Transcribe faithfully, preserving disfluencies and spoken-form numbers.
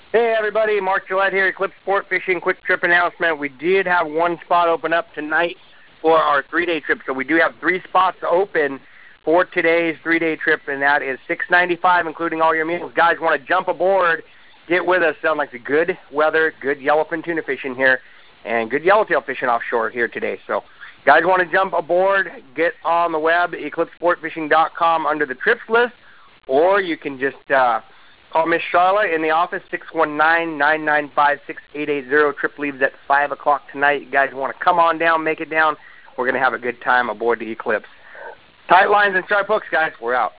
Hey everybody, Mark Gillette here, Eclipse Sport Fishing. Quick trip announcement. We did have one spot open up tonight for our three-day trip, so we do have three spots open for today's three-day trip, and that is six ninety-five, including all your meals. Guys, want to jump aboard, get with us. Sound like the good weather, good yellowfin tuna fishing here, and good yellowtail fishing offshore here today. So, guys, want to jump aboard? Get on the web, eclipse sport fishing dot com, under the trips list, or you can just uh, call Miss Charlotte in the office, six one nine, nine nine five, six eight eight zero. Trip leaves at five o'clock tonight. You guys want to come on down, make it down. We're going to have a good time aboard the Eclipse. Tight lines and sharp hooks, guys. We're out.